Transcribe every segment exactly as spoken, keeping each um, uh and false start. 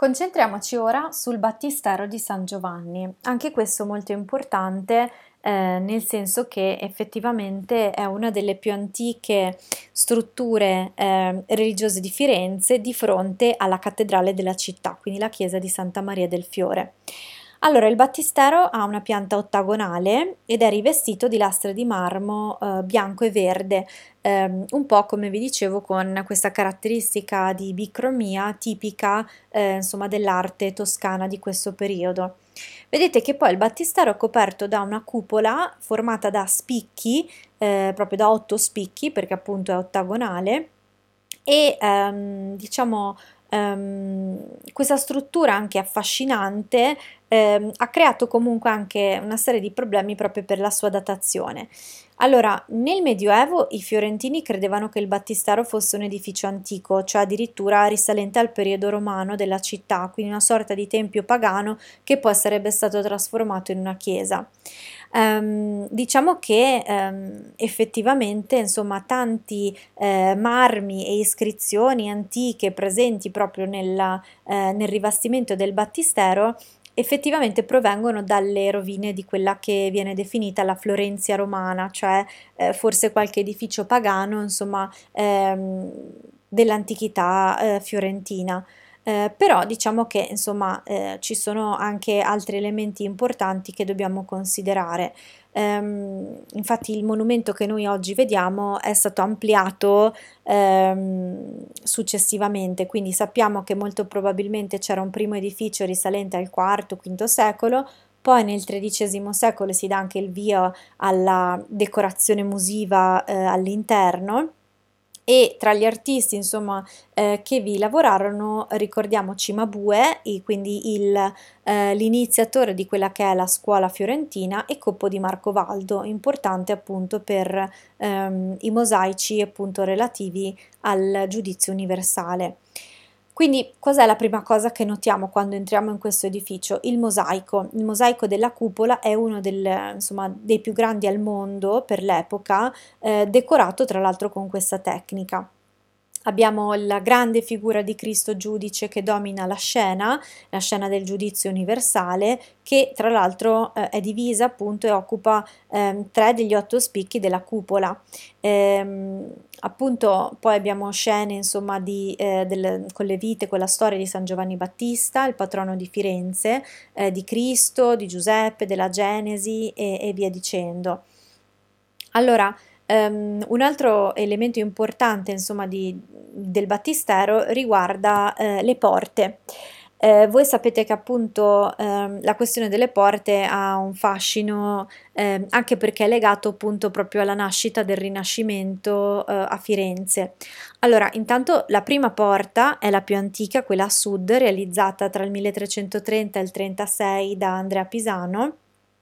Concentriamoci ora sul Battistero di San Giovanni. Anche questo molto importante, eh, nel senso che effettivamente è una delle più antiche strutture eh, religiose di Firenze di fronte alla cattedrale della città, quindi la chiesa di Santa Maria del Fiore. Allora, il battistero ha una pianta ottagonale ed è rivestito di lastre di marmo eh, bianco e verde, ehm, un po' come vi dicevo con questa caratteristica di bicromia tipica eh, insomma dell'arte toscana di questo periodo. Vedete che poi il battistero è coperto da una cupola formata da spicchi, eh, proprio da otto spicchi perché appunto è ottagonale e ehm, diciamo ehm, questa struttura anche affascinante ehm, ha creato comunque anche una serie di problemi proprio per la sua datazione. Allora, nel Medioevo i fiorentini credevano che il battistero fosse un edificio antico, cioè addirittura risalente al periodo romano della città, quindi una sorta di tempio pagano che poi sarebbe stato trasformato in una chiesa. Ehm, diciamo che ehm, effettivamente, insomma, tanti eh, marmi e iscrizioni antiche presenti proprio nella, eh, nel rivestimento del battistero effettivamente provengono dalle rovine di quella che viene definita la Florenzia romana, cioè eh, forse qualche edificio pagano, insomma, ehm, dell'antichità eh, fiorentina. Eh, però diciamo che insomma eh, ci sono anche altri elementi importanti che dobbiamo considerare. Ehm, infatti il monumento che noi oggi vediamo è stato ampliato ehm, successivamente, quindi sappiamo che molto probabilmente c'era un primo edificio risalente al quarto-quinto secolo, poi nel tredicesimo secolo si dà anche il via alla decorazione musiva eh, all'interno. E tra gli artisti, insomma, eh, che vi lavorarono, ricordiamo Cimabue, i- quindi il, eh, l'iniziatore di quella che è la scuola fiorentina, e Coppo di Marcovaldo, importante appunto per ehm, i mosaici appunto relativi al giudizio universale. Quindi, cos'è la prima cosa che notiamo quando entriamo in questo edificio? Il mosaico. Il mosaico della cupola è uno del, insomma, dei più grandi al mondo per l'epoca, eh, decorato tra l'altro con questa tecnica. Abbiamo la grande figura di Cristo giudice che domina la scena, la scena del giudizio universale, che tra l'altro eh, è divisa appunto e occupa ehm, tre degli otto spicchi della cupola. Ehm, appunto poi abbiamo scene insomma di, eh, del- con le vite, con la storia di San Giovanni Battista, il patrono di Firenze, eh, di Cristo, di Giuseppe, della Genesi e, e via dicendo. Allora, ehm, un altro elemento importante, insomma, di- del battistero riguarda eh, le porte. Eh, voi sapete che appunto ehm, la questione delle porte ha un fascino ehm, anche perché è legato appunto proprio alla nascita del Rinascimento eh, a Firenze. Allora, intanto la prima porta è la più antica, quella a sud, realizzata tra il milletrecentotrenta e il trentasei da Andrea Pisano.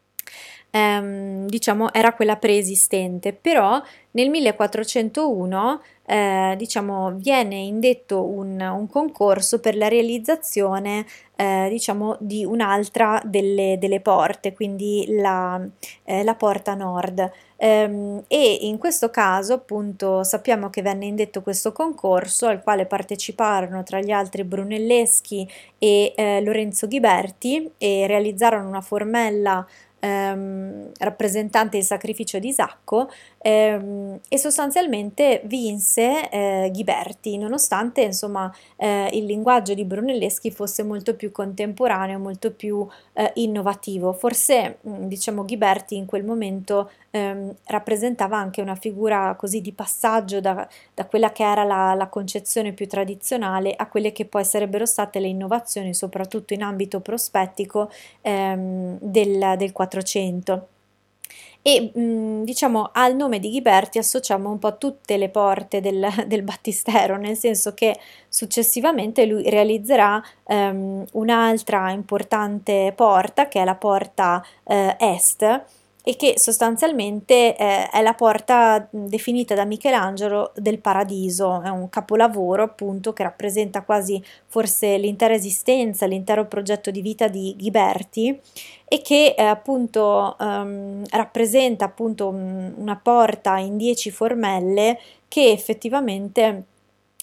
Ehm, diciamo era quella preesistente, però nel millequattrocentouno eh, diciamo, viene indetto un, un concorso per la realizzazione eh, diciamo, di un'altra delle, delle porte, quindi la, eh, la porta nord. Ehm, e in questo caso appunto sappiamo che venne indetto questo concorso al quale parteciparono tra gli altri Brunelleschi e eh, Lorenzo Ghiberti e realizzarono una formella ehm, rappresentante il sacrificio di Isacco ehm, e sostanzialmente vinse eh, Ghiberti, nonostante insomma eh, il linguaggio di Brunelleschi fosse molto più contemporaneo, molto più eh, innovativo. Forse mh, diciamo Ghiberti in quel momento ehm, rappresentava anche una figura così di passaggio da, da quella che era la, la concezione più tradizionale a quelle che poi sarebbero state le innovazioni, soprattutto in ambito prospettico ehm, del, del quattrocento. E mh, diciamo al nome di Ghiberti associamo un po' tutte le porte del, del battistero, nel senso che successivamente lui realizzerà ehm, un'altra importante porta che è la porta eh, est e che sostanzialmente eh, è la porta mh, definita da Michelangelo del Paradiso, è un capolavoro appunto che rappresenta quasi forse l'intera esistenza, l'intero progetto di vita di Ghiberti e che eh, appunto ehm, rappresenta appunto un- una porta in dieci formelle che effettivamente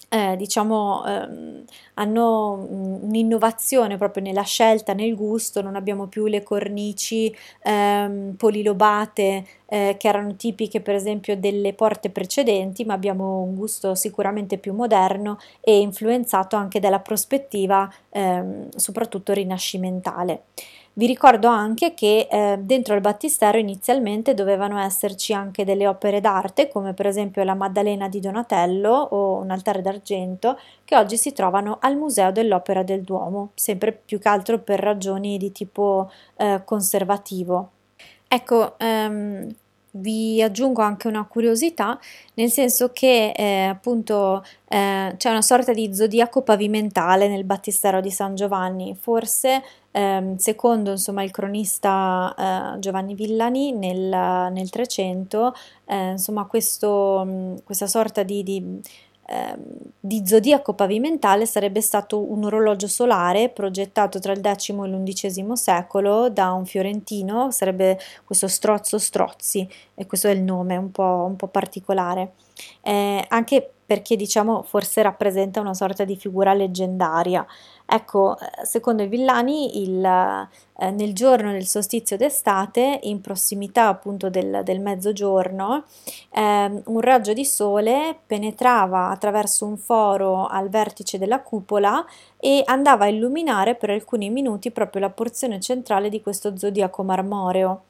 eh, diciamo, ehm, hanno un- un'innovazione proprio nella scelta, nel gusto, non abbiamo più le cornici ehm, polilobate eh, che erano tipiche per esempio delle porte precedenti, ma abbiamo un gusto sicuramente più moderno e influenzato anche dalla prospettiva ehm, soprattutto rinascimentale. Vi ricordo anche che eh, dentro il battistero inizialmente dovevano esserci anche delle opere d'arte, come per esempio la Maddalena di Donatello o un altare d'argento, che oggi si trovano al Museo dell'Opera del Duomo, sempre più che altro per ragioni di tipo eh, conservativo. Ecco, ehm, vi aggiungo anche una curiosità, nel senso che eh, appunto eh, c'è una sorta di zodiaco pavimentale nel Battistero di San Giovanni, forse ehm, secondo insomma il cronista eh, Giovanni Villani nel, nel trecento, eh, insomma questo, mh, questa sorta di, di, ehm, di zodiaco pavimentale sarebbe stato un orologio solare progettato tra il decimo e l'undicesimo secolo da un fiorentino, sarebbe questo Strozzo Strozzi, e questo è il nome un po', un po' particolare. Eh, anche perché diciamo forse rappresenta una sorta di figura leggendaria. Ecco, eh, secondo i Villani, il, eh, nel giorno del solstizio d'estate, in prossimità appunto del, del mezzogiorno, ehm, un raggio di sole penetrava attraverso un foro al vertice della cupola e andava a illuminare per alcuni minuti proprio la porzione centrale di questo zodiaco marmoreo.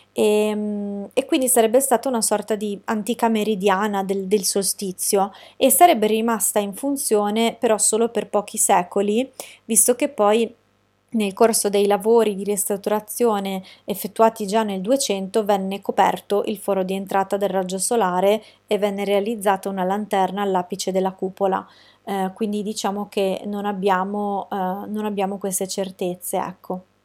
E, mm, e quindi sarebbe stata una sorta di antica meridiana del, del solstizio e sarebbe rimasta in funzione però solo per pochi secoli, visto che poi nel corso dei lavori di ristrutturazione effettuati già nel duecento venne coperto il foro di entrata del raggio solare e venne realizzata una lanterna all'apice della cupola. Eh, quindi diciamo che non abbiamo, eh, non abbiamo queste certezze, ecco.